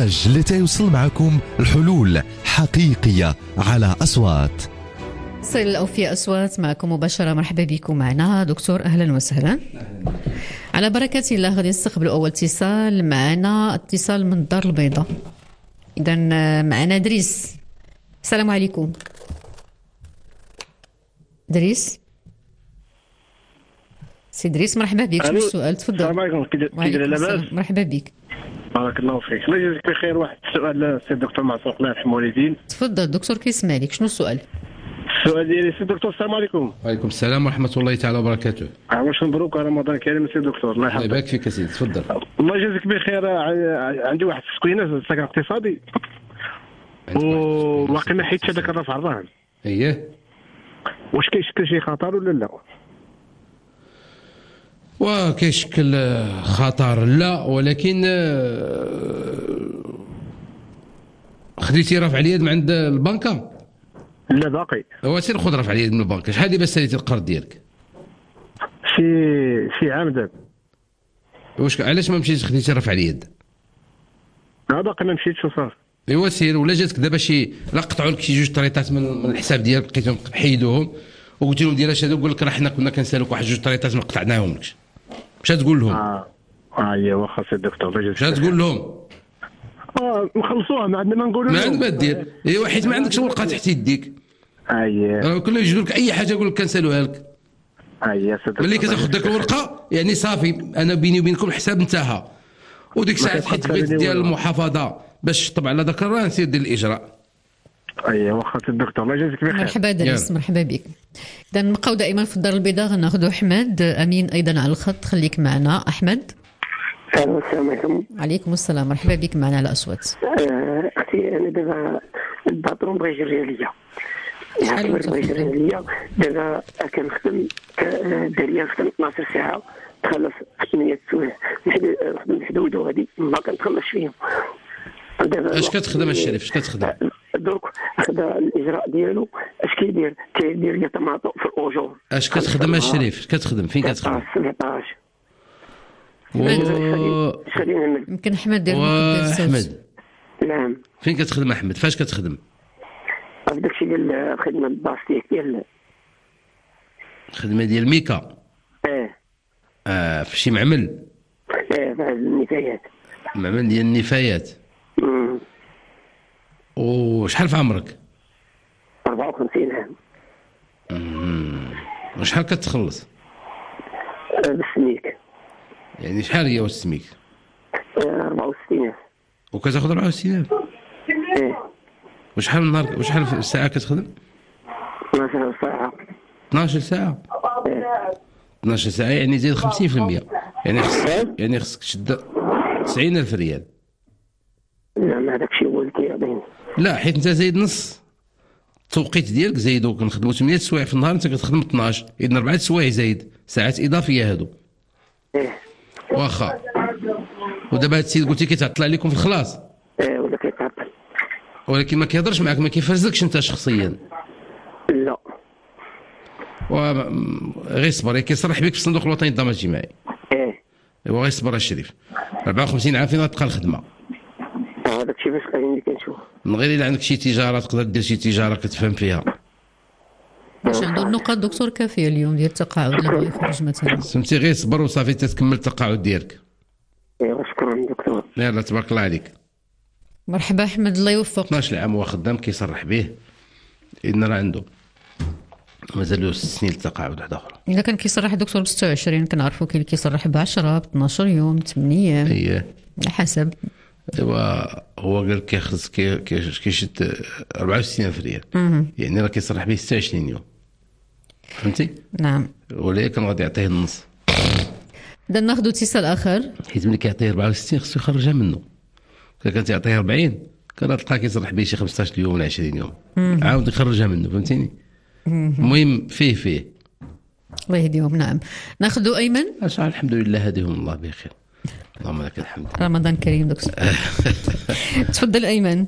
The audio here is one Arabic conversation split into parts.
برنامج لتيوصل معكم الحلول حقيقية على أصوات. صيل الأوفياء أصوات معكم مباشرة. مرحبا بكم معنا دكتور، أهلا وسهلا. على بركة الله غادي نستقبل أول اتصال. معنا اتصال من الدار البيضاء. إذا معنا دريس. السلام عليكم دريس. سي دريس مرحبا بك. شنو السؤال؟ تفضل. السلام عليكم. كي لاباس؟ مرحبا بك. بارك الله فيك. الله يجزيك بخير. واحد السؤال للسي الدكتور معصوق الله يرحم والدين. تفضل الدكتور كيسمع لك. شنو السؤال؟ السؤال ديالي سي الدكتور. السلام عليكم. وعليكم السلام ورحمة الله تعالى وبركاته. واش مبروك رمضان كريم سي الدكتور. الله يحفظك. الله يبارك فيك سيدي. تفضل. الله يجزيك بخير. عندي واحد السكينه سكن اقتصادي وباقي ما حيتش هذاك الرفع الرهن. اييه. واش كيشكل شي خطر ولا لا؟ وكيشكل خطر لا، ولكن خديتي رفع اليد من عند البنكة؟ لا باقي. هو سير خذ رفع اليد من البنكة. شحال دابا ساليتي القرض ديالك؟ شي عام دابا. واش علاش ما مشيتيش خديتي رفع اليد؟ باقي ما مشيتش وصافي. ايوا سير. ولا جاتك دابا شي لا قطعوا لك شي جوج طريطات من الحساب ديالك لقيتهم حيدوهم وقلت لهم ديال اش هذا؟ يقول لك راه حنا كنا كنسالوك واحد جوج طريطات ما قطعناهم لكش. واش تقول لهم؟ ايوا واخا سي الدكتور. واش تقول لهم؟ نخلصوها ما عندنا ما نقولوا. ما عندك ما دير. ايوا حيت ما عندكش ورقه تحت يديك. كل يجدوا لك اي حاجه يقول لك كنسالوها لك. سي الدكتور. ملي كتاخذ ديك الورقه يعني صافي، انا بيني وبينكم الحساب انتهى. وديك الساعه حيت بغيت ديال المحافظه باش تطبع على ذاك الرهن سير دير الاجراء. واخا سي الدكتور. الله يجزيك بخير. مرحبا دريس. مرحبا بك. اذا نبقاو دائما في الدار البيضاء. غناخذوا احمد امين ايضا على الخط. خليك معنا احمد. السلام عليكم. عليكم السلام. مرحبا بك معنا على اصوات. اختي انا دابا الباترون بغا يجري عليا. شحال بغا يجري عليا دابا كنخدم داريا خدم 12 ساعه تخلص 8 سوايع. نخدم حدود هذه ما كنتخلصش فيهم. اش كتخدم الشريف؟ اش كتخدم؟ درك اخذ الاجراء ديالو. اش كيدير لي طماطم في الاجور. اش كتخدم الشريف؟ اش كتخدم؟ فين كتخدم؟ 17. يمكن احمد دير احمد. نعم. فين كتخدم احمد؟ فاش كتخدم؟ في داكشي ديال الخدمه البلاستيك ديال الخدمه ديال ميكا. في شي معمل. في النفايات. معمل ديال النفايات. وشحال في عمرك؟ 54 عام. وشحال كتخلص؟ بالسميك. يعني شحال هي السميك؟ 64. وكتاخذ 64؟ وشحال من النهار وشحال في الساعه كتخدم؟ 12 ساعه. 12 ساعه؟ 12 ساعه يعني زيد 50%. يعني خصك تشد 90,000 ريال. لا ما هذاك الشيء هو اللي كيعطيني. لا حيت انت زايد نص التوقيت ديالك. زايدو كنخدموا 8 سوايع في النهار، انت كتخدم 12. اذا 4 سوايع زايد ساعات اضافيه هادو. واخا. ودابا هاد السيد قلتي كيتعطل عليكم في الخلاص. ولا كيتعطل. ولكن ما كيهضرش معك، ما كيفرزلكش انت شخصيا. لا. غير صبر. كيصرح بك في الصندوق الوطني للضمان الاجتماعي. غير صبر الشريف. 54 عام فين غتلقى الخدمه؟ هذاك الشيء باش اللي كنشوف. من غير الا عندك شي تجاره تقدر دير شي تجاره كتفهم فيها. واش عنده النقاط دكتور كافيه اليوم ديال التقاعد اللي بغى يخرج مثلا؟ فهمتي. غير صبر وصافي تتكمل التقاعد ديالك. شكرا دكتور. يلا تبارك الله عليك. مرحبا احمد. الله يوفق. 12 عام هو خدام كيصرح به. إذن راه عنده مازالو 6 سنين التقاعد واحده اخرى. اذا كان كيصرح دكتور ب 26 كنعرفوا كاين اللي كيصرح ب 10 ب 12 يوم 8 ايام. على حسب. هو قال كيخلص كيشد 64,000 ريال. يعني راه كيصرح به 26 يوم. فهمتي؟ نعم. ولكن غادي يعطيه النص. اذا ناخذ اتصال اخر. حيت ملي كيعطيه 64 خصو يخرجها منه. كان تيعطيه 40 كان تلقاه كيصرح به شي 15 يوم ولا 20 يوم. عاود يخرجها منه. فهمتيني؟ المهم فيه الله يهديهم. نعم. ناخذ ايمن. الحمد لله هديهم الله بخير. اللهم لك الحمد. رمضان كريم دكتور. تفضل ايمن.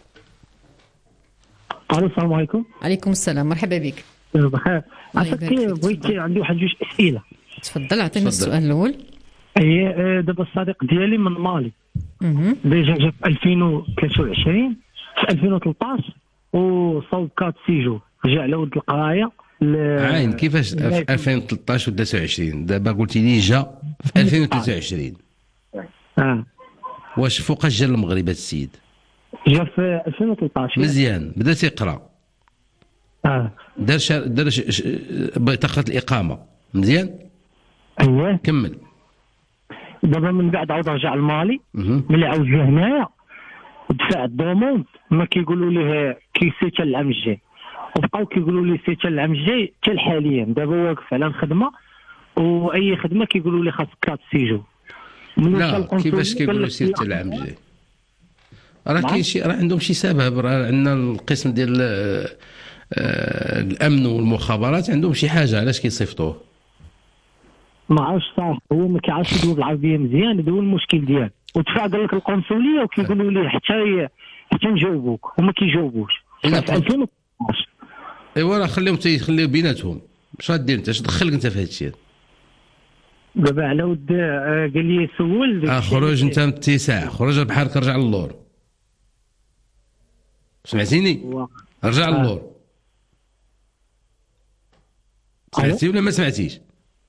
السلام عليكم. عليكم السلام. مرحبا بك. بخير. بغيت عندي واحد جوج اسئله. تفضل اعطيني السؤال الاول. دابا الصديق ديالي من مالي ديجا جا في 2023 في 2013 وصوب 4 سيجو رجع على ود القرايه. عاين كيفاش في 2013 و 23 دابا قلتي لي جا في 2023 واش فوقاش جا المغرب هذا السيد؟ جا في 2013 مزيان بدا تيقرا دار بطاقه الاقامه مزيان. اييه كمل. دابا من بعد عاود رجع لمالي ملي عاود جا هنايا دفع الدوموند ما كيقولوا ليه كيسيتا العام الجاي وبقاو كيقولوا لي سيتا العام الجاي حتى حاليا دابا واقف على الخدمه واي خدمه كيقولوا لي خاصك 4 سيجو. لا كيفاش كيقولوا سيتا العام الجاي؟ راه كاين شي راه عندهم شي سبب. راه عندنا القسم ديال الامن والمخابرات عندهم شي حاجه علاش كيصيفطوه ما عرفتش صح. هو ما كيعرفش يدوز العربيه مزيان هذا هو المشكل ديالو. ودفع قال لك القنصليه وكيقولوا ليه حتى نجاوبوك وما كيجاوبوش. في 2012 ايوا راه خليهم تيخليو بيناتهم. اش غدير انت؟ اش دخلك انت في هذا الشيء؟ دابا على ود قال لي سول خرج انت من الاتساع، خرج بحالك رجع للور. سمعتيني؟ رجع للور. سمعتي ولا ما سمعتيش؟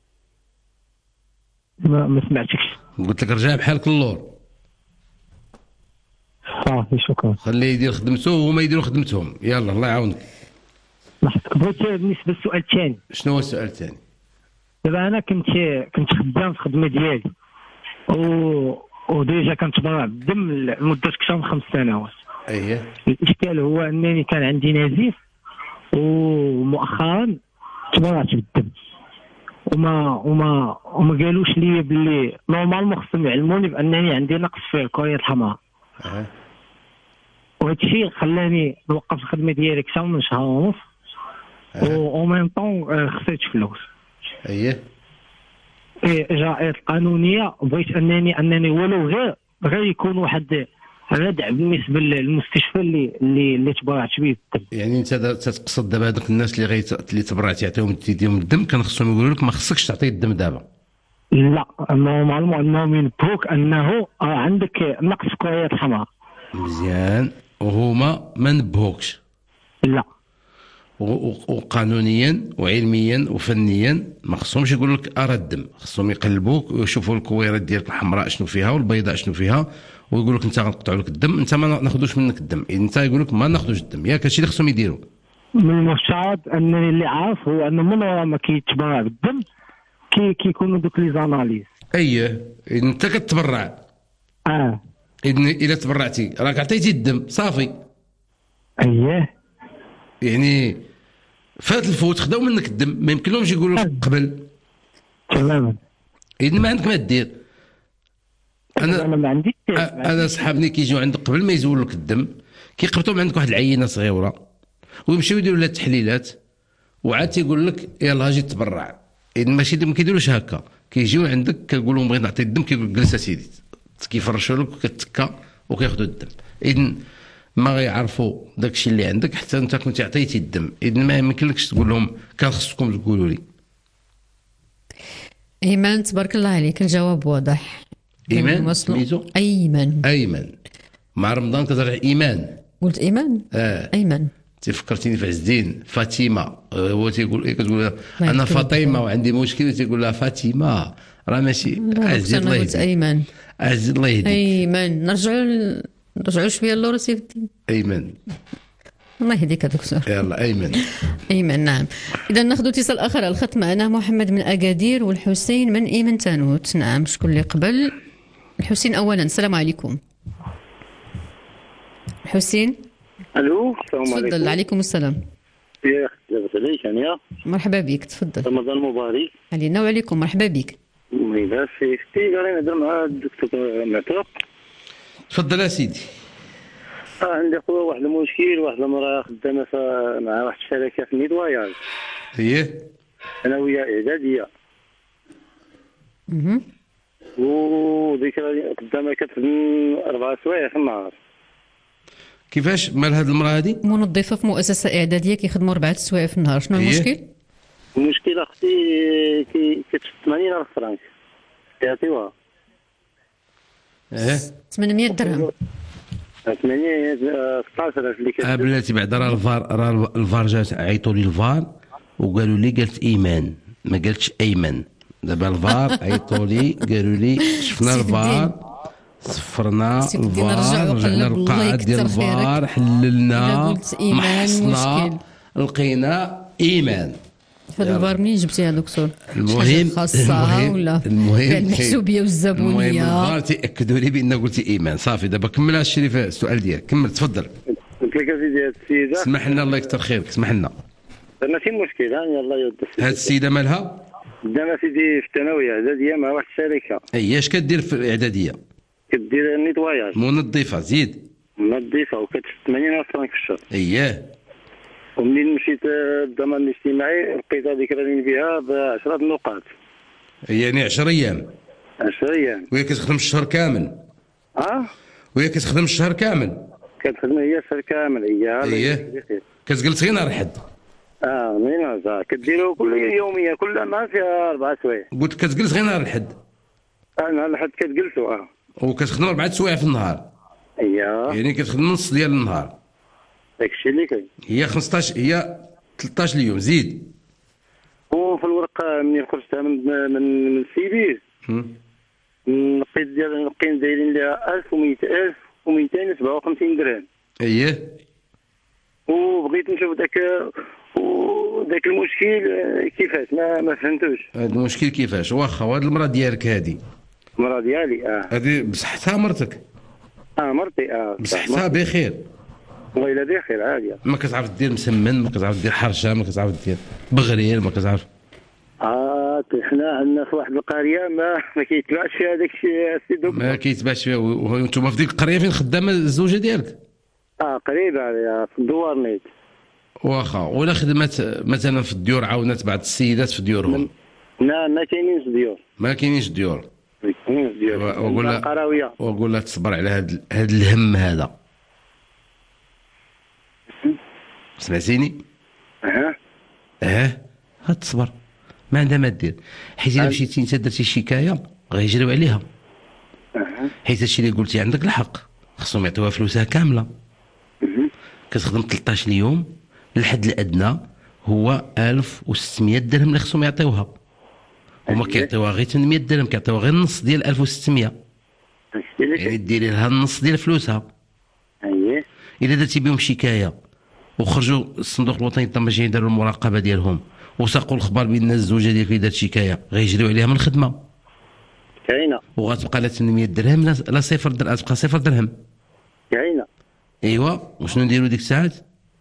ما سمعتكش. قلت لك رجع بحالك للور. صافي شكرا. خليه يدير خدمته وهما يديروا خدمتهم. يلا الله يعاونك. لاحظتك. بغيت بالنسبه للسؤال الثاني. شنو هو السؤال الثاني؟ دابا انا كنت خدام في الخدمه ديالي وديجا كنتبرع بالدم لمده اكثر من 5 سنوات. اييه. الاشكال هو انني كان عندي نزيف ومؤخرا تبرعت بالدم وما قالوش لي باللي نورمالمون خصهم يعلموني بانني عندي نقص في الكريات الحمراء. وهذا الشيء خلاني نوقف الخدمه ديالي اكثر من شهر ونص و ميم طون خسرت فلوس. اييه. اجراءات قانونيه بغيت انني ولو غير يكون واحد ردع بالنسبه للمستشفى اللي تبرعت به بالدم. يعني انت تقصد دابا هذوك الناس اللي تبرعت يعطيهم تيديهم الدم كان خصهم يقولوا لك ما خصكش تعطي الدم دابا؟ لا نورمالمون انهم ينبهوك انه عندك نقص كريات حمراء. مزيان. وهما ما نبهوكش؟ لا. وقانونيا وعلميا وفنيا ما خصهمش يقولوا لك ارى الدم، خصهم يقلبوك ويشوفوا الكويرات ديالك الحمراء شنو فيها والبيضاء شنو فيها ويقول لك انت غنقطعوا لك الدم، انت ما ناخذوش منك الدم، انت يقول لك ما ناخذوش الدم. ياك هادشي اللي خصهم يديروا. من المفترض انني اللي عارف هو انه من وراء ما كيتبرع بالدم كيكونوا دوك لي زاناليز. اييه. انت كتبرع. اذا تبرعتي راك عطيتي الدم صافي. اييه. يعني فات الفوت خداو منك الدم، ما يمكن لهمش يقولوا لك قبل. تماما. اذا ما عندك ما دير. انا ما عنديش. انا صحابني كيجيو عندك قبل ما يزولوا لك الدم كيقبطوا من عندك واحد العينه صغيره ويمشيو يديروا لها التحليلات وعاد تيقول لك يلاه اجي تبرع. اذا ماشي ما كيديروش هكا، كيجيو عندك كنقول لهم بغيت نعطي الدم كيقول جلس اسيدي، كيفرشوا لك وكتكا وكياخذوا الدم. اذا ما غيعرفوا داكشي اللي عندك حتى انت كنت عطيتي الدم. اذا ما يمكنلكش تقول لهم كان خصكم تقولوا لي. ايمان تبارك الله عليك الجواب واضح. ايمان سميتو ايمن مع رمضان كترجع ايمان. قلت ايمان. ايمن تفكرتيني في عز الدين. فاطمه هو تيقول كتقول انا فاطمه وعندي مشكل تيقول لها فاطمه راه ماشي. عز الله يهديك. ايمن عز الله يهديك. ايمن نرجعوا شويه للور سيف الدين. ايمن الله يهديك يا دكتور. يلا ايمن. نعم. اذا ناخذ اتصال اخر على الخط معنا محمد من اكادير والحسين من ايمن تانوت. نعم شكون اللي قبل؟ الحسين اولا. السلام عليكم حسين. الو السلام عليكم. تفضل. عليكم السلام. يا اخي لاباس عليك يا مرحبا بك. تفضل. رمضان مبارك علينا وعليكم. مرحبا بك. لاباس فيك قال نهضر مع الدكتور معتوق. تفضل يا سيدي. عندي خويا واحد المشكل. واحد المراه خدامه مع واحد الشركه في النيدواياج. ثانويه اعداديه. وديك خدامه كتخدم 4 سوايع في النهار. كيفاش مال هاد المراه هادي؟ منظفه في مؤسسه اعداديه كيخدموا 4 سوايع في النهار. شنو المشكل؟ المشكله اختي كتشد 80,000 فرانك يعطيوها. 800 درهم. 16000 اللي كتدير. بلاتي بعدا راه الفار جات عيطوا لي الفار وقالوا لي قالت ايمان ما قالتش ايمن. دابا الفار عيطوا لي قالوا لي شفنا الفار صفرنا الفار رجعنا للقاعه ديال الفار حللنا محصنا لقينا ايمان. هذا الفار منين جبتيها دكتور؟ المهم خاصها ولا المحسوبيه والزبونيه؟ المهم الفار تاكدوا لي بان قلتي ايمان. صافي دابا كمل الشريف السؤال ديالك كمل تفضل. قلت لك اسيدي هاد السيده اسمح لنا الله يكثر خيرك اسمح لنا. ماشي مشكل يلاه يود. هاد السيده مالها؟ دابا سيدي في الثانويه اعداديه مع واحد الشركه. اش كدير في الاعداديه؟ كدير نيتواياج منظفه. زيد. منظفه وكتشد 80 فرانك في الشهر. ومنين مشيت الضمان الاجتماعي لقيتها ديك راني بها ب10 نقاط. يعني 10 ايام. 10 ايام. وهي كتخدم الشهر كامل. وهي كتخدم الشهر كامل. كتخدم هي الشهر كامل هي. كتجلس غير نهار الحد. من كديروا كل يوميه كل ما فيها 4 سوايع. قلت كتجلس غير نهار الحد. نهار الحد كتجلسوا. وكتخدم 4 سوايع في النهار. يعني كتخدم نص ديال النهار. داكشي اللي كاين. هي 15 هي 13 يوم. زيد. وفي الورقه منين خرجتها من السيبيز لقيت دايرين لها 1257 درهم. وبغيت نشوف داك المشكل كيفاش ما فهمتوش. هذا المشكل كيفاش؟ واخا وهاد المراه ديالك هذه المراه ديالي هذه بصحتها مرتك؟ مرتي بصحتها بخير؟ والله الا بخير عاديه. ما كتعرف دير مسمن، ما كتعرف دير حرشه، ما كتعرف دير بغرير، ما كتعرف. حنا عندنا في واحد القريه ما كيتباعش فيها داك الشيء السي. ما كيتباعش فيها. وانتم في ديك القريه فين خدامه الزوجه ديالك؟ قريبه في الدوارنيت. واخا ولا خدمات مثلا في الديور عاونات بعض السيدات في ديورهم؟ لا ما كاينينش ديور. ما كاينينش ديور. قراويه. وقول لها تصبر على هذا الهم هذا. سمعتيني؟ تصبر ما عندها ما دير. حيت الا مشيتي انت درتي شكايه غيجريو عليها. حيت هادشي اللي قلتي عندك الحق، خصهم يعطيوها فلوسها كامله. كتخدم 13 يوم، الحد الادنى هو 1600 درهم اللي خصهم يعطيوها. هما كيعطيوها غير 800 درهم، كيعطيوها غير النص ديال 1600. يعني ديري لها النص ديال فلوسها. الا درتي بهم شكايه وخرجوا الصندوق الوطني للضمان يديروا المراقبه ديالهم وساقوا الخبر بان الزوجه ديالك اللي دارت شكايه غيجريو عليها من الخدمه. كاينه. وغتبقى لا 800 درهم لا صفر درهم، غتبقى 0 درهم. كاينه. ايوا وشنو نديروا ديك الساعات؟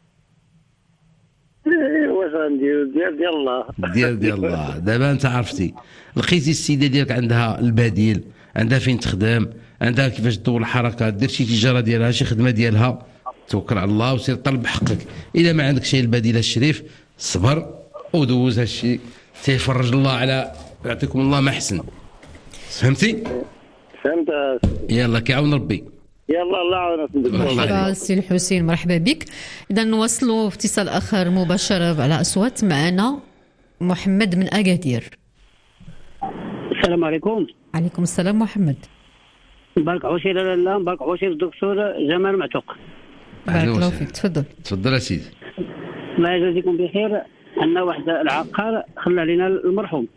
واش غنديروا؟ ديال الله. ديال الله. دابا انت عرفتي لقيتي السيده ديالك عندها البديل، عندها فين تخدم، عندها كيفاش تدور الحركات، دير شي تجاره ديالها، شي خدمه ديالها، توكل على الله وسير طلب حقك. الا ما عندك شي البديل الشريف صبر ودوز هالشي تيفرج الله على يعطيكم الله ما احسن. فهمتي؟ فهمت. يلا كيعاون ربي. يلا الله يعاونك. مرحبا سي الحسين، مرحبا بك. اذا نواصلوا اتصال اخر مباشره على اصوات. معنا محمد من اكادير. السلام عليكم. عليكم السلام محمد. بارك عوشي لاله، بارك عوشي الدكتور جمال معتوق. بارك الله فيك. تفضل يا سيدي. الله يجازيكم بخير. عندنا واحد العقار خلى علينا المرحوم.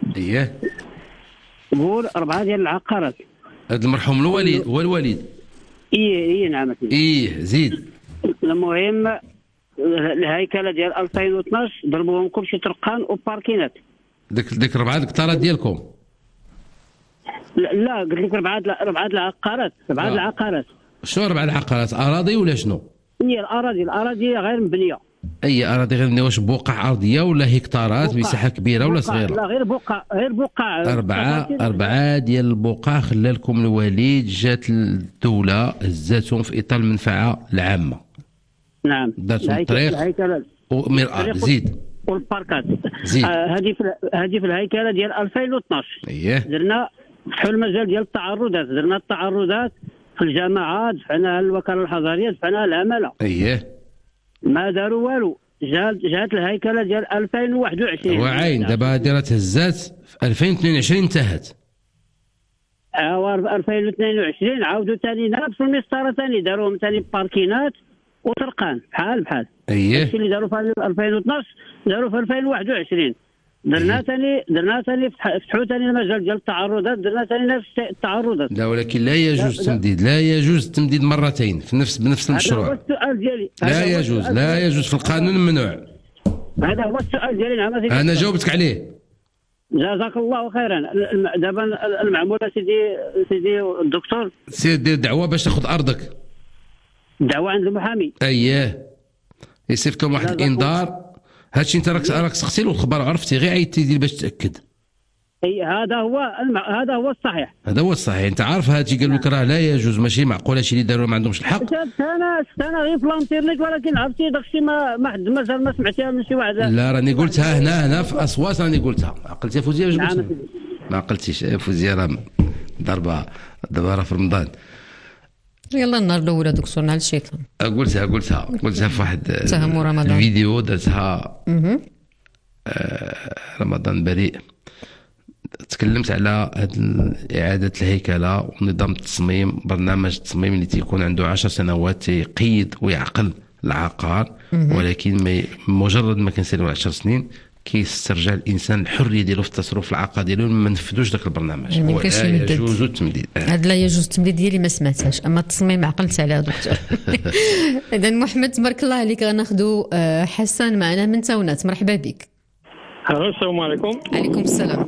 قول 4 ديال العقارات. هذا المرحوم الوالد هو الوالد؟ نعم. زيد. المهم الهيكله ديال 2012 ضربوهم كلشي طرقان وباركينات. ديك 4 الكتارات ديالكم؟ لا قلت لك 4 العقارات. 4 العقارات. شنو 4 العقارات؟ اراضي ولا شنو؟ هي الاراضي غير مبنيه. اي اراضي غير مبنيه؟ واش بقع ارضيه ولا هكتارات مساحه كبيره ولا صغيره؟ لا غير بقع. 4 ديال البقع خلى لكم الوالد، جات الدوله هزاتهم في اطار المنفعه العامه. نعم. دارتهم الطريق ومرأة. زيد. والباركات. زيد. هذه في الهيكله ديال 2012. درنا فتحوا المجال ديال التعرضات، درنا التعرضات في الجامعات، دفعنا الوكاله الحضريه، دفعنا العماله. ما داروا والو. جات الهيكله ديال 2021. وعين دابا ديرات هزات في 2022 انتهت. في 2022 عاودوا ثاني نفس المسطره ثاني داروهم ثاني باركينات وطرقان بحال اييه الشيء اللي داروا في 2012 داروا في 2021. درنا ثاني فتحوا ثاني المجال ديال التعرضات، درنا ثاني نفس التعرضات. لا ولكن لا يجوز التمديد، لا يجوز التمديد مرتين بنفس المشروع. هذا هو السؤال ديالي. لا يجوز في القانون ممنوع. هذا هو السؤال ديالي. نعم انا جاوبتك عليه. جزاك الله خيرا. دابا المعموله سيدي الدكتور، دير دعوه باش تاخذ ارضك. دعوه عند المحامي. اييه يصيفط لهم واحد الانذار. هادشي انت راك سقسي له الخبر، عرفتي غير عيطتي دير باش تاكد. اي هذا هو الصحيح. هذا هو الصحيح. انت عارف هادشي قال لك راه لا يجوز، ماشي معقول هادشي اللي داروا ما عندهمش الحق. انا غير في الانترنت، ولكن عرفتي داكشي ما حد مازال ما سمعتيها من شي واحد. لا راني قلتها هنا في اصوات، راني قلتها. عقلتي يا فوزيه؟ باش قلت ما عقلتيش فوزيه، راه ضربه دابا في رمضان. يلا النهار الاولى دكتور نهار الشيطان. قلتها في واحد الفيديو درتها رمضان بريء. تكلمت على إعادة الهيكلة ونظام التصميم، برنامج التصميم اللي تيكون عنده 10 سنوات تيقيد ويعقل العقار، ولكن مجرد ما كنسالوا 10 سنين كيسترجع الانسان الحريه ديالو في التصرف العقار ديالو. ما نفذوش ذاك البرنامج. ما يجوز التمديد. هذا لا يجوز التمديد ديالي ما سمعتهاش، اما التصميم عقلت عليها دكتور. اذا محمد تبارك الله عليك. غناخذوا حسن معنا من تاونات. مرحبا بك. السلام عليكم. عليكم السلام.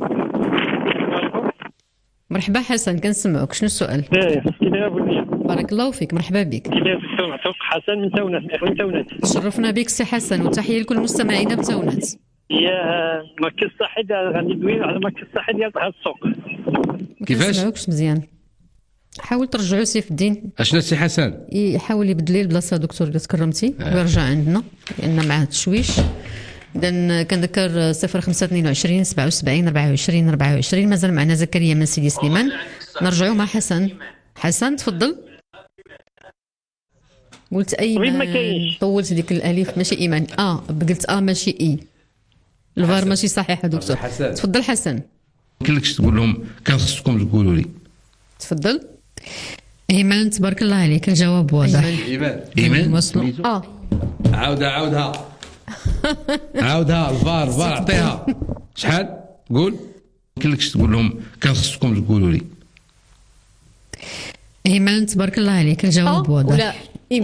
مرحبا حسن، كنسمعوك. شنو السؤال؟ بارك الله فيك. مرحبا بك. حسن من تاونات. شرفنا بك سي حسن، وتحيه لكل مستمعينا بتاونات. يا مركز صحي غادي ندوي على مركز صحي ديال طه السوق. كيفاش؟ ما كنسمعوكش مزيان. حاول ترجعوا سيف الدين. اشنو سي حسن؟ يحاول يبدل لي البلاصه دكتور الا تكرمتي ويرجع عندنا لان معاه تشويش. اذا كنذكر 0522 77 24 24. مازال معنا زكريا من سيدي سليمان. نرجعوا مع حسن تفضل. قلت ايمن، طولت ديك الالف ماشي ايمان. قلت ماشي اي. الفار ماشي صحيح دكتور. تفضل حسن. كلكش تقول لهم كان خصكم تقولوا لي. تفضل ايمان. تبارك الله عليك، الجواب واضح. ايمان وصلوا. عاودها الفار عطيها. شحال قول؟ كلكش تقول لهم كان خصكم تقولوا لي. ايمان تبارك الله عليك، الجواب واضح.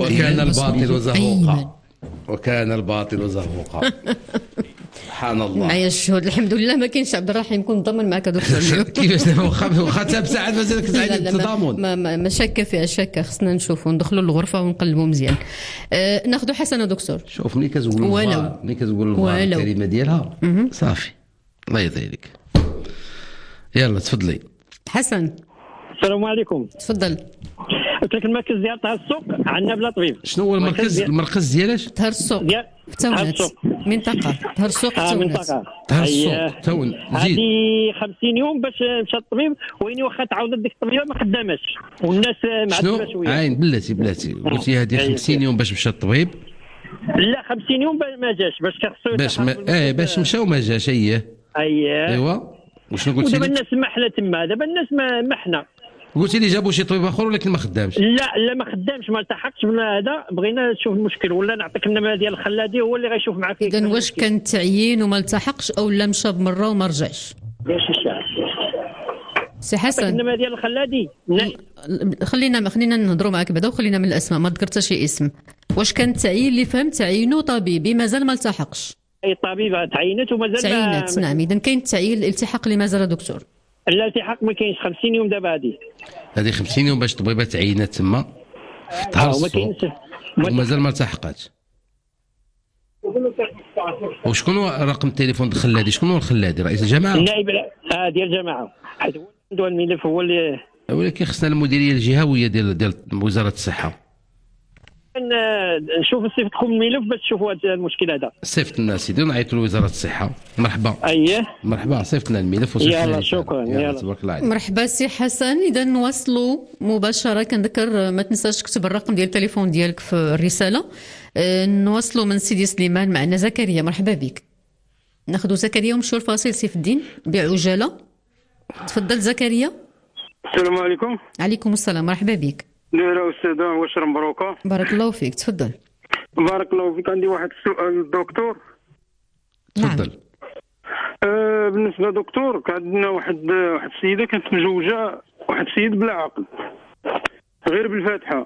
وكان الباطل زهوقا. سبحان الله. معايا الشهود الحمد لله. ما كاينش عبد الرحيم كون ضمن معك دكتور. كيفاش واخا تاب ساعات مازال كتعيد التضامن. ما شاكه فيها شاكه. خصنا نشوفوا ندخلوا للغرفه ونقلبوا مزيان. ناخذوا حسنه دكتور. شوف ملي كتقول الكلمه ديالها صافي. الله يطيلك. يلا تفضلي حسن. السلام عليكم. تفضل. قلت لك المركز ديال طه السوق عندنا بلا طبيب. شنو هو المركز ديالاش؟ طهر السوق في تاونات. منطقه طهر السوق في تاونات. طهر السوق تاون. هذه 50 يوم باش مشى الطبيب، ويني واخا تعاودت ديك الطبيبه ما خداماش والناس معذبه شويه. عين بلاتي قلتي هذه 50 يوم باش مشى الطبيب. لا 50 يوم ما جاش باش كخصو باش مشى وما جاش. ايوا وشنو قلتي؟ دابا الناس محله تما، دابا الناس محنا. قلتي لي جابوا شي طبيب اخر ولكن ما خدامش. لا ما خدامش، ما التحقتش من هذا. بغينا نشوف المشكل، ولا نعطيك النمره ديال الخلادي هو اللي غيشوف معاك. اذا واش كان تعيين وما التحقش او لا مشى بمره وما رجعش؟ سي حسن النمره ديال الخلادي. خلينا نهضروا معك بعدا وخلينا من الاسماء. ما ذكرت شي اسم. واش كان التعيين اللي فهمت تعيينه طبيبي مازال ما التحقش؟ اي طبيبه تعينت ومازال تعينت. نعم. اذا كاين التعيين الالتحاق اللي مازال دكتور. الالتحاق ما كاينش. 50 يوم دابا هذه 50 يوم باش الطبيبه تعينات تما في طهر السوق ومازال ما التحقاتش. وشكون هو رقم التليفون الخلادي؟ شكون هو الخلادي؟ رئيس الجماعه؟ النائب ديال الجماعه، حيت هو عنده الملف هو اللي. ولكن خصنا المديريه الجهويه ديال وزاره الصحه. نشوف نصيفط لكم الملف باش تشوفوا هذا المشكل هذا. صيفط لنا سيدي ونعيطوا لوزاره الصحه. مرحبا. مرحبا صيفط لنا الملف يلا شكرا. يلا تبارك الله عليك. مرحبا سي حسن. اذا نواصلوا مباشره. كنذكر ما تنساش تكتب الرقم ديال التليفون ديالك في الرساله. نواصلوا من سيدي سليمان. معنا زكريا. مرحبا بك. ناخذوا زكريا ونمشيو الفاصل سيف الدين بعجاله. تفضل زكريا. السلام عليكم. عليكم السلام، مرحبا بك. دايره استاذه واشرة مبروكه. بارك الله فيك، تفضل. بارك الله فيك. عندي واحد السؤال للدكتور. تفضل. بالنسبه دكتور، كان عندنا واحد السيده كانت مزوجه واحد السيد بلا عقد غير بالفاتحه.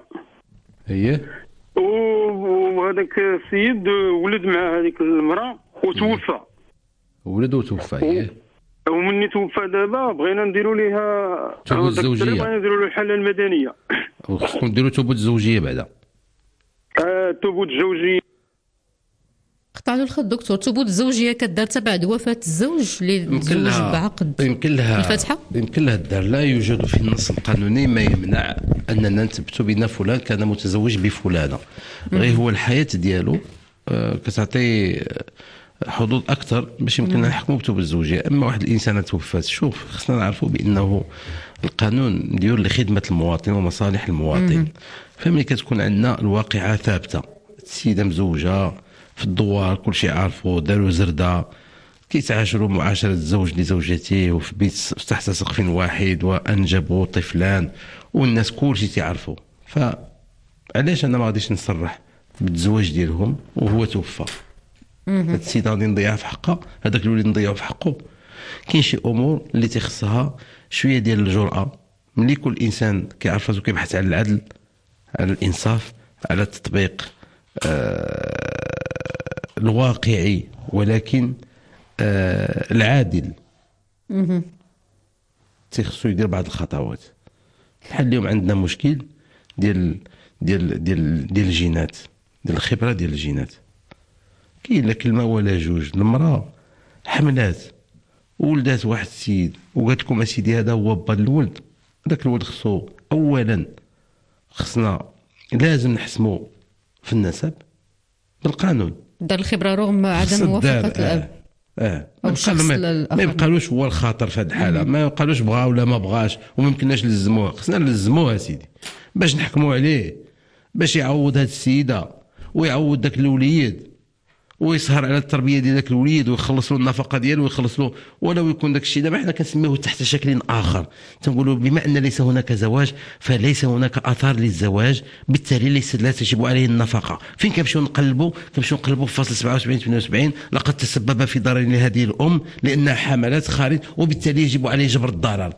وهذاك السيد ولد مع هذيك المراه وتوفى. ولد وتوفى. ومني توفى دابا بغينا نديروا ليها ثبوت الزوجيه. بغينا نديروا له الحاله المدنيه. وخصكم ديروا ثبوت الزوجيه بعدا. ثبوت الزوجيه. قطع له الخط دكتور. ثبوت الزوجيه كدار بعد وفاه الزوج اللي تزوج بعقد. يمكن لها الفاتحه. يمكن لها الدار. لا يوجد في النص القانوني ما يمنع اننا نثبتوا بان فلان كان متزوج بفلانه. غير هو الحياه ديالو كتعطي حدود اكثر باش يمكننا نحكموا بثبوت الزوجيه. اما واحد الانسان توفات، شوف خصنا نعرفوا بانه القانون ديور لخدمه المواطن ومصالح المواطن. فملي كتكون عندنا الواقعه ثابته، السيده مزوجه في الدوار كل شيء عارفوا، داروا زرده، كيتعاشروا معاشره الزوج لزوجته وفي بيت تحت سقف واحد وانجبوا طفلان والناس كل شيء تعرفوا، فعلاش انا ما غاديش نصرح بالزواج ديالهم وهو توفى؟ هاد السيده غادي نضيعها في حقها، هذاك الوليد نضيعو في حقه. كاين شي امور اللي تيخصها شويه ديال الجرأه. ملي كل انسان كيعرف راسو كيبحث على العدل، على الانصاف، على التطبيق الواقعي ولكن العادل، تيخصو يدير بعض الخطوات. بحال اليوم عندنا مشكل ديال الجينات، ديال الخبره ديال الجينات. كاين لا كلمه ولا جوج، المراه حملات ولدات واحد السيد وقالت لكم اسيدي هذا هو با الولد، داك الولد خصو اولا خصنا لازم نحسموا في النسب بالقانون. دار الخبره رغم عدم موافقه الاب. ما يبقالوش هو الخاطر في هذه الحاله، ما يبقالوش بغا ولا ما بغاش وما يمكنناش نلزموه. خصنا نلزموه سيدي باش نحكموا عليه، باش يعوض هذه السيده ويعوض داك الوليد ويسهر على التربيه ديال داك الوليد ويخلص له النفقه ديالو ويخلص له، ولو يكون داك الشيء دابا حنا كنسميوه تحت شكل اخر. تنقولوا بما ان ليس هناك زواج فليس هناك اثار للزواج، بالتالي لا تجب عليه النفقه. فين كنمشيو نقلبوا في فصل 77 78 لقد تسبب في ضرر لهذه الام لانها حملت خارج وبالتالي يجب عليه جبر الضرر.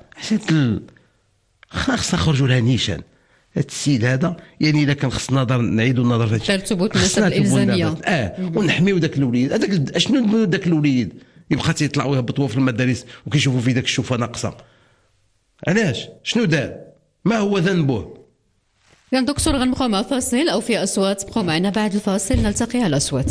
خاصنا نخرجوا لها نيشان. هاد السيد هذا يعني الا كان خصنا نعيدوا النظر في هذا ثبوت النسب الالزاميه ونحميو داك الوليد. هذاك اشنو داك الوليد يبقى تيطلعوا يهبطوا في المدارس وكيشوفوا في داك الشوفه ناقصه. علاش؟ شنو دار؟ ما هو ذنبه؟ يعني دكتور غنبقاو مع فاصل او في اصوات. بقاو معنا بعد الفاصل نلتقي على الاصوات.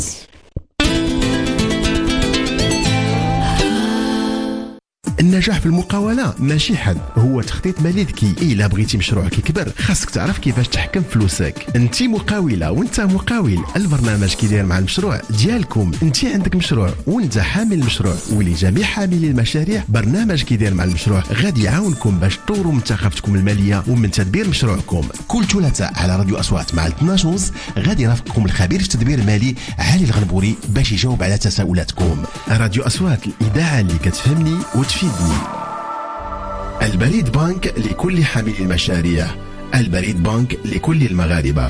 النجاح في المقاولة ماشي حد، هو تخطيط مالي ذكي. إلا بغيتي مشروعك يكبر خاصك تعرف كيفاش تحكم فلوسك. انت مقاولة وانت مقاول، البرنامج كيدير مع المشروع ديالكم. انت عندك مشروع وانت حامل المشروع ولجميع حاملي المشاريع، برنامج كيدير مع المشروع غادي يعاونكم باش تطوروا من ثقافتكم المالية ومن تدبير مشروعكم. كل ثلاثاء على راديو أصوات مع 12:30 غادي يرافقكم الخبير في التدبير المالي علي الغنبوري باش يجاوب على تساؤلاتكم. راديو أصوات، الإذاعة اللي كتفهمني وتفيدني. البريد بنك لكل حامل المشاريع، البريد بنك لكل المغاربة.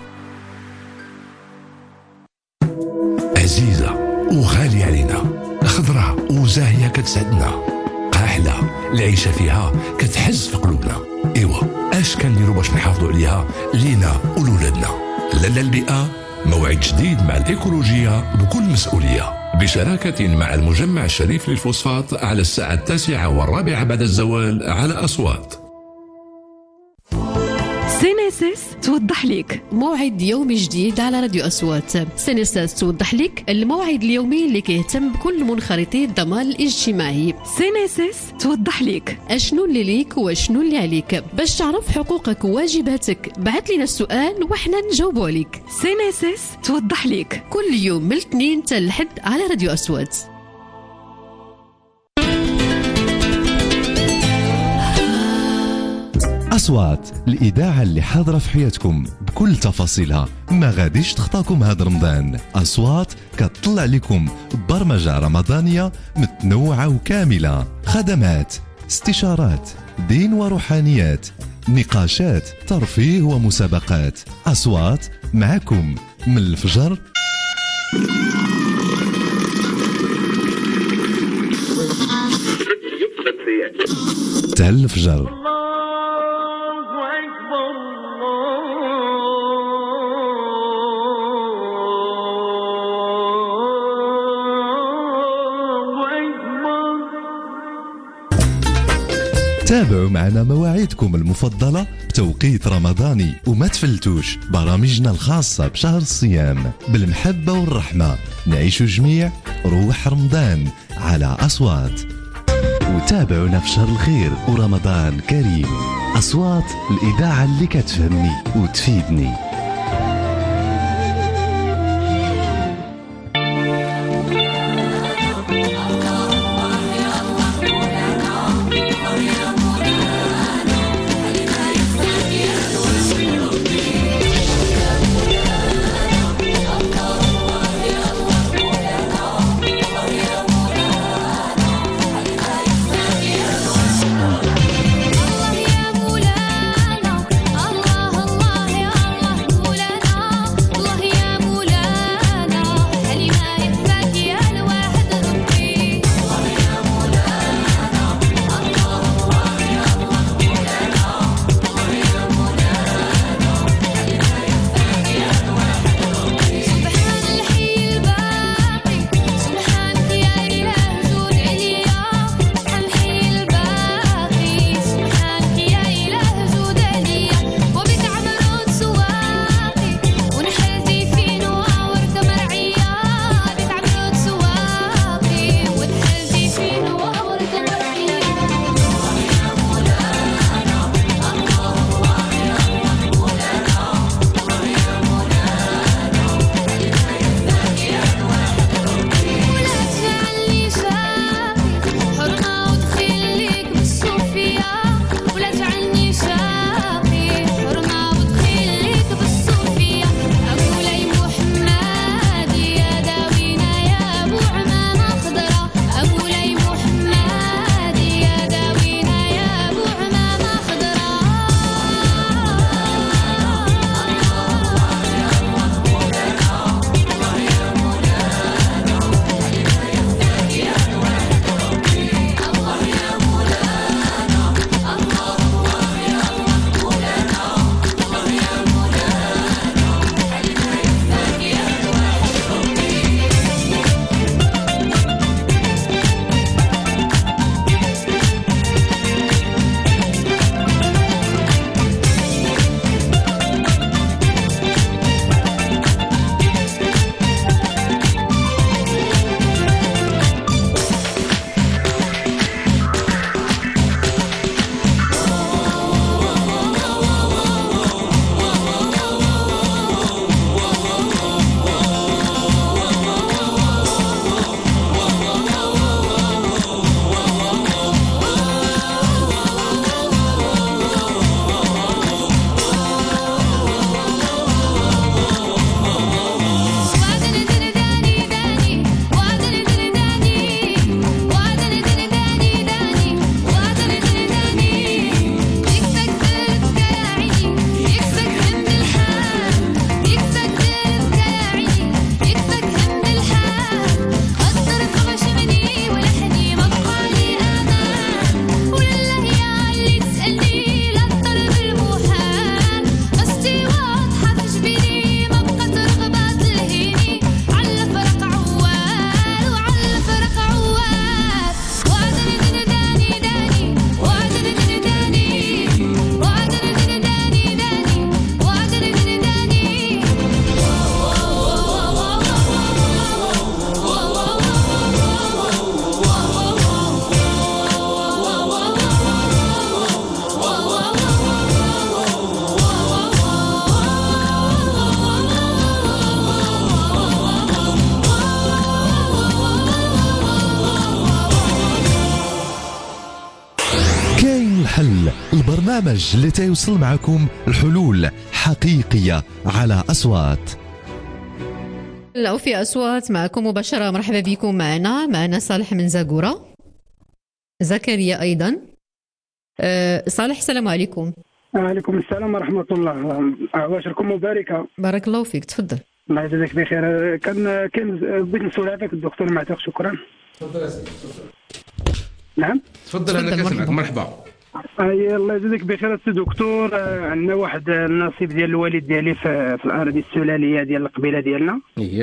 عزيزة وغالية علينا، خضرة وزاهية كتسعدنا، قاحلة العيشة فيها كتحز في قلوبنا. ايوا اش كنديروا باش نحافظوا عليها لينا ولولادنا؟ لالا البيئة موعد جديد مع الإيكولوجية بكل مسؤولية، بشراكة مع المجمع الشريف للفوسفات على الساعة 9:15 بعد الزوال على أصوات. سينيسيس توضح لك موعد يومي جديد على راديو أصوات. سينيسيس توضح لك الموعد اليومي اللي كيهتم بكل منخرطي الضمان الاجتماعي. سينيسيس توضح لك اشنو اللي ليك واشنو اللي عليك. باش تعرف حقوقك وواجباتك بعث لنا السؤال وحنا نجاوبوا عليك. سينيسيس توضح لك كل يوم من الاثنين حتى الحد على راديو أصوات. أصوات، الإذاعة اللي حاضرة في حياتكم بكل تفاصيلها، ما غاديش تخطاكم هذا رمضان. أصوات كتطلع لكم برمجة رمضانية متنوعة وكاملة، خدمات، استشارات، دين وروحانيات، نقاشات، ترفيه ومسابقات. أصوات معكم من الفجر تاع الفجر. تابعوا معنا مواعيدكم المفضلة بتوقيت رمضاني وما تفلتوش برامجنا الخاصة بشهر الصيام. بالمحبة والرحمة نعيش جميع روح رمضان على أصوات. وتابعونا في شهر الخير ورمضان كريم. أصوات، الإذاعة اللي كتفهمني وتفيدني. الحل، البرنامج اللي تيوصل معكم الحلول حقيقية على أصوات. لو في أصوات معكم مباشرة، مرحبا بكم معنا صالح من زاغورة، زكريا أيضا. صالح السلام عليكم. وعليكم السلام ورحمة الله. عواشركم مباركة. بارك الله فيك، تفضل. الله يجزاك بخير. كان بغيت نسول هذاك الدكتور معتق. شكرا. تفضل يا سيدي. نعم تفضل انا كنسمعك. مرحبا. الله يجزاك بخير السي دكتور. عندنا واحد النصيب ديال الوالد ديالي في الاراضي السلاليه ديال القبيله ديالنا.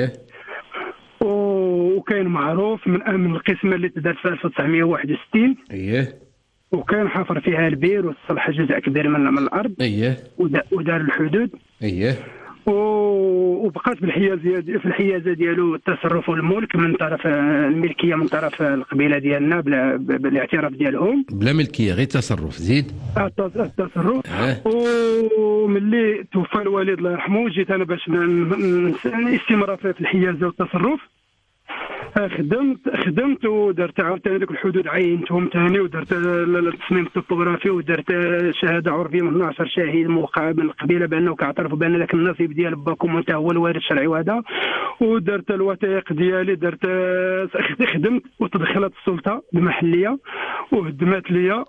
وكان معروف من القسمه اللي تدارت في 1961. وكان حفر فيها البير وصلح جزء كبير من الارض. ودار الحدود. وبقات في الحيازه ديالو التصرف والملك من طرف الملكيه من طرف القبيله ديالنا بالاعتراف ديالهم. بلا ملكيه غير تصرف. زيد التصرف. وملي توفى الوالد الله يرحمه جيت انا باش الاستمرار في الحيازه والتصرف. خدمت ودرت عاوتاني ذوك الحدود عينتهم ثاني ودرت التصميم الطوبوغرافي ودرت شهاده عرفيه من 12 شاهد موقع من القبيله بانه كيعترفوا بان ذاك النصيب ديال باكم انت هو الوارث الشرعي وهذا. ودرت الوثائق ديالي خدمت وتدخلت السلطه المحليه وهدمت ليا.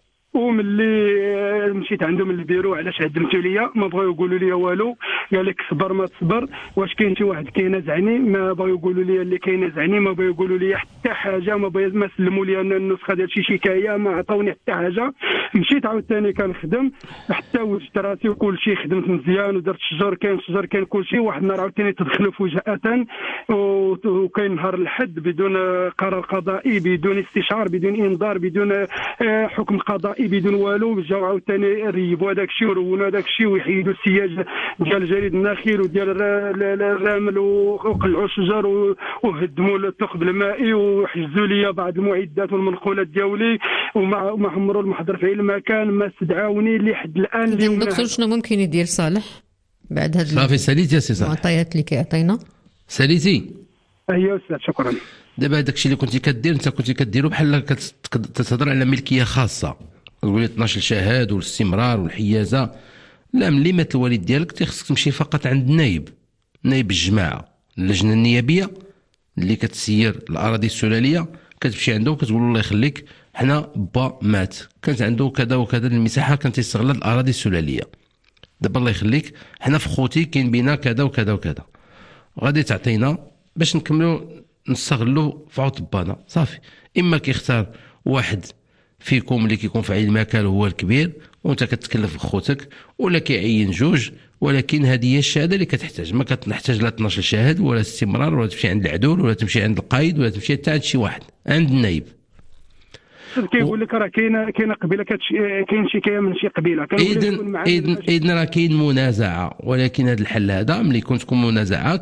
وملي مشيت عندهم البيرو علاش هدمتوا ليا ما بغاو يقولوا لي والو. قال لك صبر ما تصبر. واش كاين شي واحد كينازعني؟ ما بغاو يقولوا لي اللي كينازعني ما بغاو يقولوا لي حتى حاجه. ما سلموا لي انا النسخه ديال شي شكايه ما عطاوني حتى حاجه. مشيت عاوتاني كنخدم حتى وجدت راسي وكل شيء خدمت مزيان ودرت شجر كان كل شيء. واحد النهار عاوتاني تدخلوا فجأة وكاين نهار الحد بدون قرار قضائي بدون استشعار بدون انذار بدون حكم قضائي بدون والو. جاو عاوتاني ريبوا هذاك الشيء ورونوا هذاك الشيء ويحيدوا السياج ديال جريد النخيل وديال الرمل وقلعوا الشجر وهدموا الثقب المائي وحجزوا لي بعض المعدات والمنقولات ديالي وما حمروا المحضر في المكان. ما استدعاوني لحد الان. دكتور شنو ممكن يدير صالح بعد هذا صافي؟ ساليتي يا سي صالح المعطيات اللي كيعطينا. ساليتي. ايوا استاذ شكرا. دابا هذاك الشيء اللي كنتي كدير انت كنتي كديرو بحال كتهضر على ملكيه خاصه. تقول 12 شهاد والاستمرار والحيازه. لا، ملي مات الوالد ديالك خصك تمشي فقط عند نائب الجماعه اللجنه النيابيه اللي كتسير الاراضي السلاليه. كتمشي عنده وكتقول له الله يخليك حنا با مات كانت عنده كذا وكذا المساحه كانت يستغل الاراضي السلاليه. دابا الله يخليك حنا في خوتي كاين بينا كذا وكذا وكذا. غادي تعطينا باش نكملوا نستغلوا في عوض بانا. صافي. اما كيختار واحد فيكم اللي كيكون في عين المكان هو الكبير وانت كتكلف بخوتك، ولا كيعين جوج. ولكن هذه هي الشهاده اللي كتحتاج. ما كتحتاج لا 12 شاهد ولا استمرار ولا تمشي عند العدول ولا تمشي عند القايد ولا تمشي حتى عند شي واحد، عند النائب. كيقول لك راه كاينه قبيله كاين شكايه من شي قبيله. اذن راه كاين منازعه. ولكن هذا الحل هذا ملي يكون تكون منازعه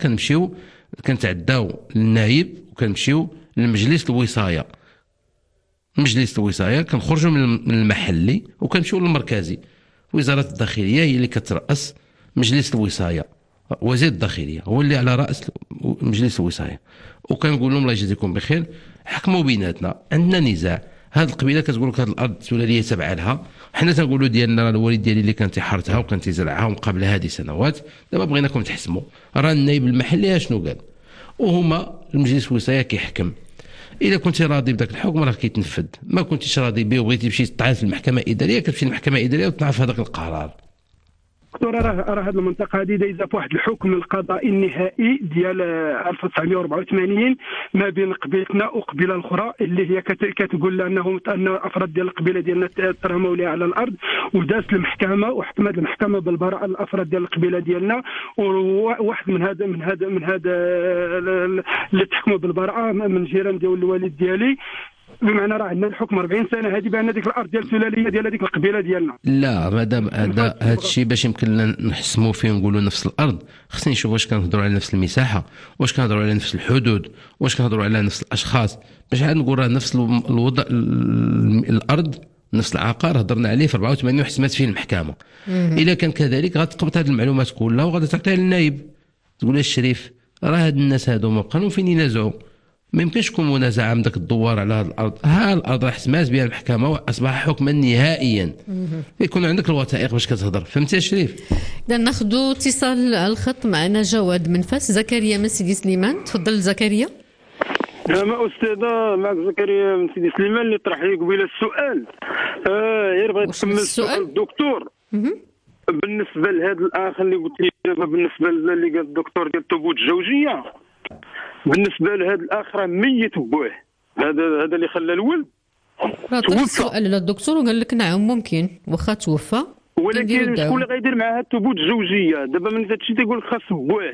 كنتعداو للنائب وكنمشيو للمجلس الوصايه. مجلس الوصايه كنخرجوا من المحلي وكنمشيو للمركزي. وزاره الداخليه هي اللي كترأس مجلس الوصايه. وزير الداخليه هو اللي على راس مجلس الوصايه. وكنقول لهم الله يجزيكم بخير حكموا بيناتنا، عندنا نزاع. هذه القبيله كتقول لك هذه الارض السلاليه تابعه لها، حنا تنقولوا ديالنا راه الوالد ديالي اللي كان تيحرثها وكان تيزرعها وقبل هذه سنوات. دابا بغيناكم تحسموا. راه النائب المحلي شنو قال وهما المجلس الوصايه كيحكم. اذا كنت راضي بداك الحكم راه كيتنفذ، ما كنتيش راضي به وبغيتي تمشي تطعن في المحكمه الاداريه كتمشي للمحكمه الاداريه وتطعن في هذاك القرار. دكتور راه هذه المنطقه هذه دايزه في واحد الحكم القضائي النهائي ديال 1984 ما بين قبيلتنا وقبيله الاخرى اللي هي كتقول لانهم ان افراد ديال القبيله ديالنا ترهموا لها على الارض. ودازت المحكمه وحكمت المحكمه بالبراءه الافراد ديال القبيله ديالنا. وواحد من هذا اللي تحكموا بالبراءه من جيران ديال الوالد ديالي. بمعنى راه عندنا الحكم 40 سنه هذه بان ديك الارض ديال السلاليه ديال هذيك القبيله ديالنا. لا، مادام هذا الشيء باش يمكن لنا نحسموا فيه ونقولوا نفس الارض خصني نشوف واش كنهضروا على نفس المساحه، واش كنهضروا على نفس الحدود، واش كنهضروا على نفس الاشخاص. باش عاد نقول راه نفس الوضع الارض نفس العقار هضرنا عليه في 84 وحسمات فيه المحكمه. الا كان كذلك غتقبط هذه المعلومات كلها وغادي تعطيها للنائب تقول له الشريف راه هاد الناس هادو ما بقاو فين ينازعوا. ما يمكنش تكون منازعه من داك الدوار على هذه الارض. الارض راه حسمات بها المحكمه واصبح حكما نهائيا. يكون عندك الوثائق باش كتهضر. فهمتي يا شريف؟ اذا ناخذوا اتصال على الخط. معنا جواد من فاس. زكريا من سيدي سليمان. تفضل زكريا. نعم استاذه، معك زكريا من سيدي سليمان اللي طرح لي قبيله السؤال. غير بغيت نكمل السؤال الدكتور. بالنسبه لهذا الاخ اللي قلت لي دابا، بالنسبه اللي قال الدكتور ديال الثبوت الزوجيه، بالنسبه لهذا الاخ راه ميت بوه، هذا اللي خلى الولد توفى. السؤال للدكتور وقال لك نعم ممكن واخا توفى، ولكن شكون اللي غيدير معها الثبوت الزوجيه؟ دابا من هذا الشيء تيقول لك خاص بوه.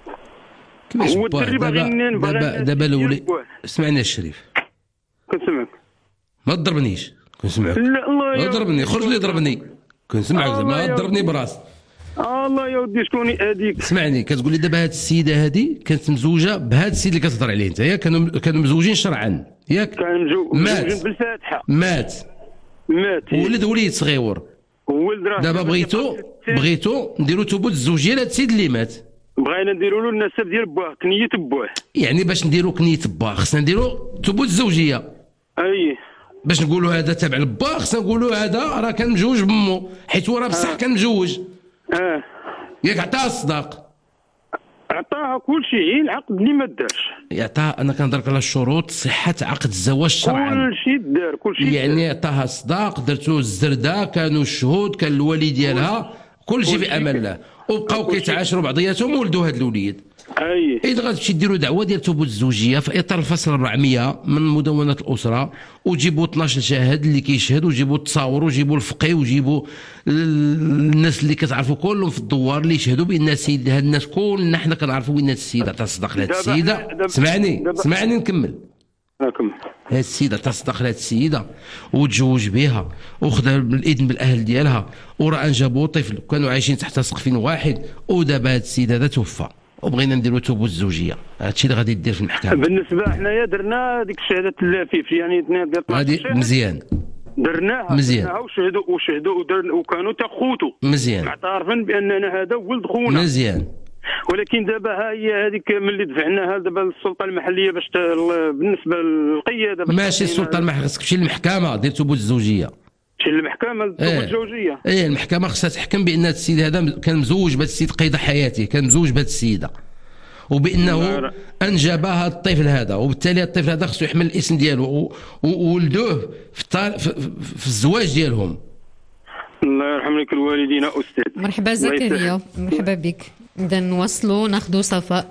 هو الدري باغي دابا الولي. اسمعني الشريف، كنسمعك. ما تضربنيش، كنسمعك. لا الله ضربني، خرج لي ضربني، كنسمعك زعما ضربني براس. الله يا ودي شكون هذيك؟ اسمعني، كتقول لي دابا هاد السيده هذه كانت مزوجه بهذا السيد اللي كتهضر عليه انت، ياك؟ كانوا مزوجين شرعا، ياك؟ كانوا مزوجين بالفاتحه. مات ولد صغيور. دابا بغيتو نديرو ثبوت الزوجيه لهاد السيد اللي مات. بغينا نديرو له النسب ديال بواه، كنيه بواه. يعني باش نديرو كنيه بواه خصنا نديرو ثبوت الزوجيه. باش نقولوا هذا تابع لباه خصنا نقولوا هذا راه كان مجوج بمو، حيت هو راه بصح كان مجوج. ياك عطاها الصداق، عطاها كل شيء، العقد اللي ما دارش يعطاها. انا كنهضرك على شروط صحه عقد الزواج شرعا. كل شيء دار، كل شيء يعني عطاها الصداق، درتو الزرده، كانوا الشهود، كان الولي ديالها، كل شيء في امان الله، وبقاو كيتعاشروا بعضياتهم وولدوا هاد الوليد. إذا غتمشي ديروا دعوه ديال ثبوت الزوجيه في اطار الفصل 400 من مدونات الاسره، وجيبوا 12 شاهد اللي كيشهد، وجيبوا التصاور، وجيبوا الفقيه، وجيبوا الناس اللي كتعرفوا كلهم في الدوار اللي يشهدوا بان السيد، هاد الناس كلنا حنا كنعرفوا بان السيده تصدق لهاد السيده. اسمعني نكمل. هاد السيده تصدق لهاد السيده وتزوج بها وخذها بالاذن بالاهل ديالها، وراه انجبوا طفل، كانوا عايشين تحت سقف واحد، ودابا هاد السيد هذا توفى، وبغينا نديروا ثبوت الزوجيه. هادشي اللي غادي يدير في المحكمه. بالنسبه حنايا درنا ديك الشهاده اللافيف، يعني اثنين ديال هادي مزيان، درناها وشهدوا وكانوا تخوتوا مزيان، معترفين باننا هذا ولد خونا مزيان. ولكن دابا ها هي هذيك ملي دفعناها دابا للسلطه المحليه باش بالنسبه للقياده ماشي السلطه المحليه، خصك تمشي للمحكمه دير ثبوت الزوجيه. تمشي للمحكمه الثبوت الزوجيه. المحكمه خصها تحكم بان هذا السيد هذا كان مزوج بهذا السيد قيد حياته، كان مزوج بهذه السيده، وبانه انجب هذا الطفل هذا، وبالتالي الطفل هذا خصو يحمل الاسم ديالو وولدوه في الزواج ديالهم. الله يرحم لك الوالدين استاذ. مرحبا زكريا، مرحبا بك. اذا نواصلوا ناخذوا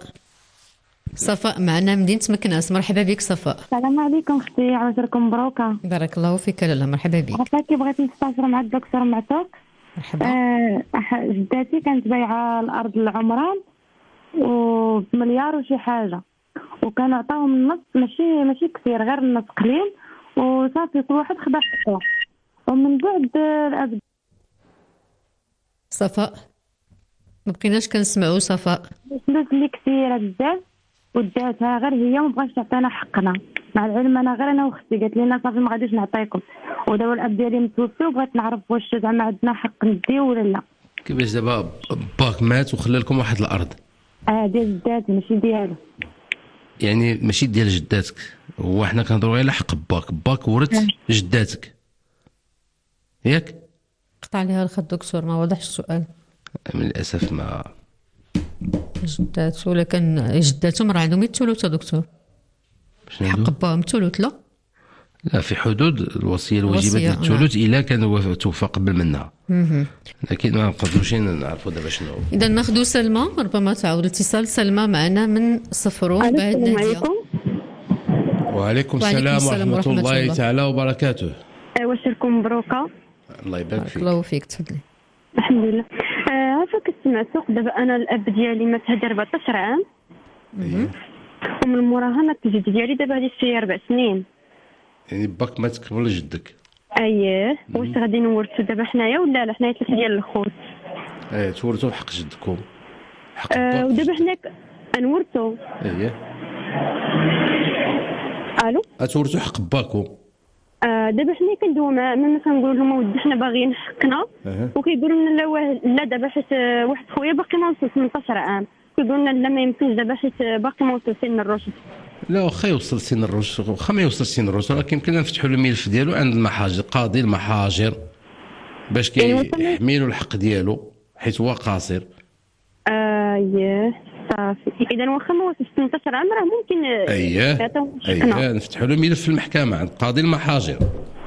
صفاء معنا مدينه مكناس. مرحبا بك صفاء. السلام عليكم اختي، عاوزكم مبروكه. بارك الله فيك. لاله مرحبا بك. عافاكي، بغيت نستفسر مع الدكتور معتوق. مرحبا. جداتي كانت بايعه الارض العمران وبمليار وشي حاجه، وكانوا عطاهم النص ماشي كثير، غير النص قليل، وصافي كل واحد خدا حقه. ومن بعد صفاء ما بقيناش كنسمعوا صفاء. فلوس اللي كثيره بزاف وداتها غير هي، ما بغاش تعطينا حقنا، مع العلم انا غير انا واختي قالت لنا صافي ما غاديش نعطيكم، ودابا الاب ديالي متوفي وبغيت نعرف واش زعما عندنا حق نديو ولا لا. كيفاش دابا باك مات وخلى لكم واحد الارض؟ ديال جداتي ماشي ديالو. يعني ماشي ديال جداتك، هو حنا كنهضروا غير على حق باك ورث جداتك، ياك؟ قطع عليها الخط دكتور، ما وضحش السؤال. من الاسف ما جداتو، ولا كان جداتهم راه عندهم الثلث دكتور. حق باهم الثلث؟ لا، في حدود الوصيه الواجبه الثلث الا كان توفى قبل منها. لكن ما نقدروش نعرفوا دابا شنو. اذا ناخذوا سلمى، ربما تعاود الاتصال. سلمى معنا من صفرو بعد ناديه. وعليكم السلام ورحمه الله تعالى وبركاته. واش لكم مبروكه؟ الله يبارك فيك. الله فيك، تفضلي. الحمد لله. عافاك كنت سوق دابا انا الاب ديالي مات هذا 14 عام، ومن موراها مات الجد ديالي دابا هذه شي 4 سنين. يعني باك مات قبل جدك؟ اييه. واش غادي نورثو دابا حنايا ولا لا؟ حنايا 3 ديال الخوت. تورثوا حق جدكم. حق ودابا حنا نورثو. اييه. الو. تورثوا حق باكم. دابا حنا كندويو مع كنقول لهم اودي حنا باغيين حقنا، وكيقولوا لنا لا دابا حيت واحد خويا باقي ما وصل 18 عام، كيقولوا لنا لا ما يمكنش دابا حيت باقي ما وصل سن الرشد. لا، واخا يوصل سن الرشد، واخا ما يوصل سن الرشد، راه يمكن نفتحوا له الملف ديالو عند المحاجر، قاضي المحاجر، باش كيحميلوا الحق ديالو حيت هو قاصر. اييه صافي. اذا واخا ما وصلش 18 عام راه ممكن اييه نفتحوا له ملف في المحكمه عند قاضي المحاجر.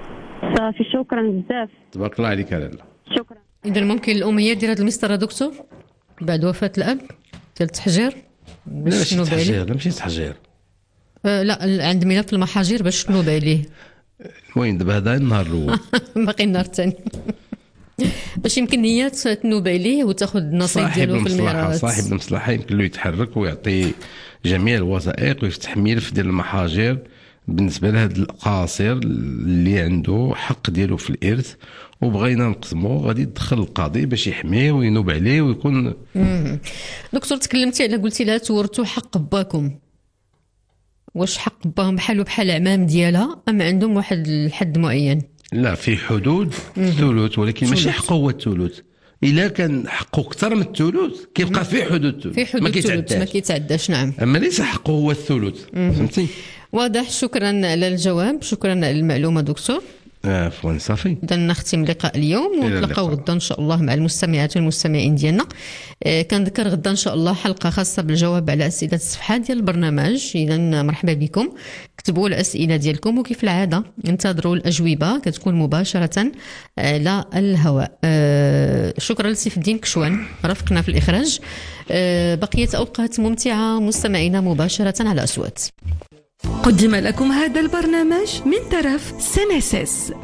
صافي شكرا بزاف. تبارك الله عليك لاله. شكرا. اذا ممكن الاميه ديال هذا المسطره دكتور بعد وفاه الاب ديال التحجير باش شنو بالي؟ لا ماشي تحجير. لا عند ملف المحاجير باش تنوب عليه. وين دابا هذا النهار الاول باقي النهار الثاني باش يمكن هي تنوب عليه وتاخذ النصيب ديالو في الميراث. صاحب المصلحه يمكن له يتحرك ويعطي جميع الوثائق ويفتح ملف ديال المحاجر بالنسبه لهذا القاصر اللي عنده حق ديالو في الارث وبغينا نقسموه. غادي يدخل القاضي باش يحميه وينوب عليه ويكون. دكتور تكلمتي على قلتي لها تورثوا حق باكم، واش حق باهم بحال بحال العمام ديالها ام عندهم واحد الحد معين؟ لا في حدود الثلث ولكن ماشي حقه هو الثلث. الا كان حقه اكثر من الثلث كيبقى في حدود الثلث ما كيتعداش. نعم اما ليس حقه هو الثلث. فهمتي؟ واضح. شكرا على الجواب، شكرا على المعلومه دكتور. عفوا صافي. اذا نختم لقاء اليوم ونتلاقاو غدا ان شاء الله مع المستمعات والمستمعين ديالنا. كنذكر غدا ان شاء الله حلقه خاصه بالجواب على اسئله الصفحه ديال البرنامج. اذا مرحبا بكم، كتبوا الاسئله ديالكم وكيف العاده انتظروا الاجوبه كتكون مباشره على الهواء. شكرا لسيف الدين كشوان رافقنا في الاخراج. بقيه اوقات ممتعه مستمعينا مباشره على اصوات. قدم لكم هذا البرنامج من طرف سنسس.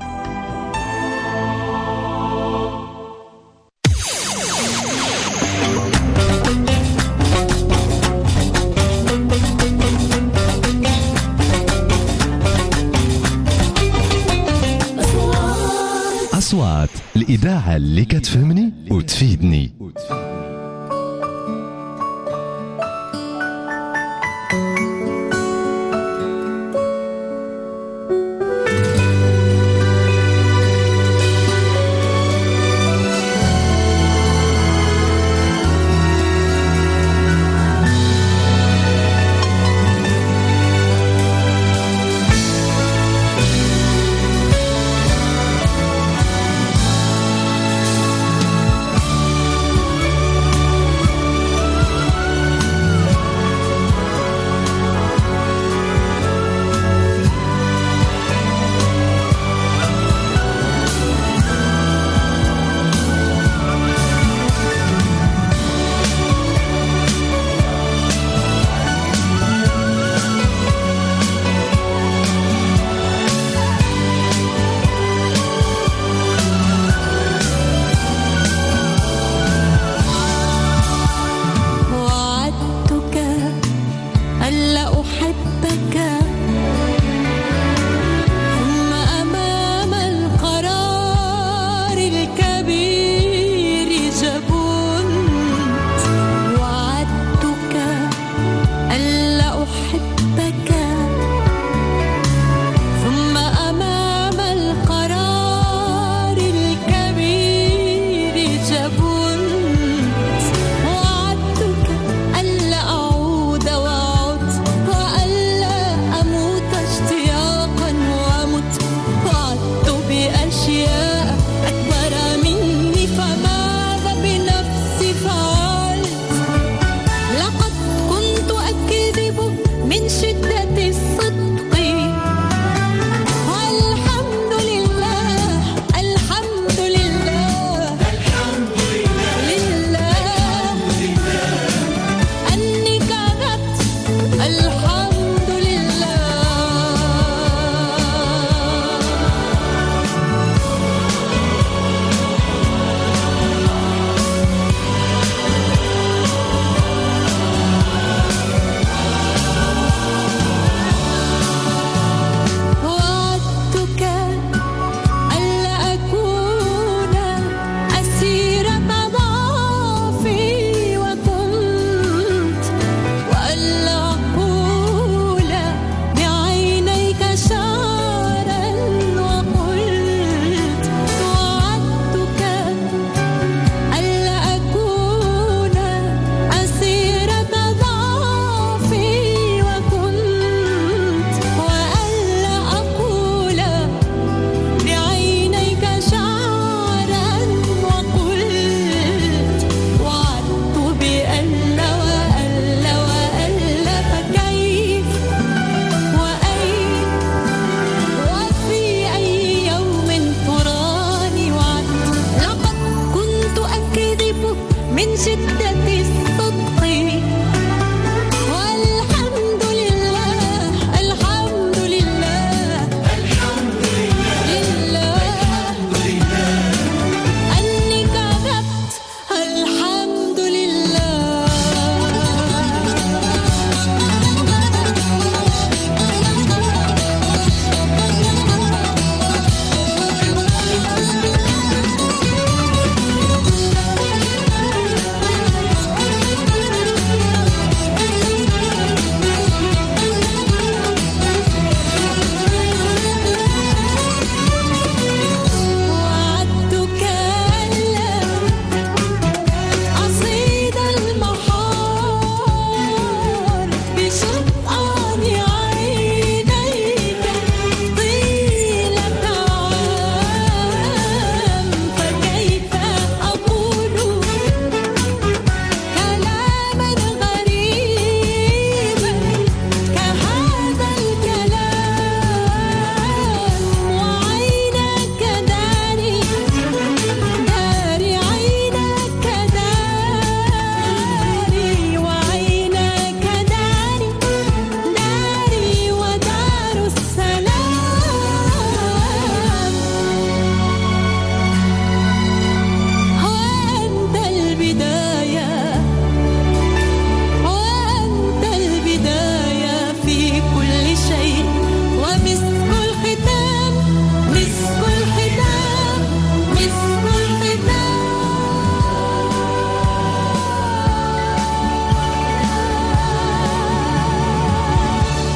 أصوات الإذاعة اللي كتفهمني وتفيدني.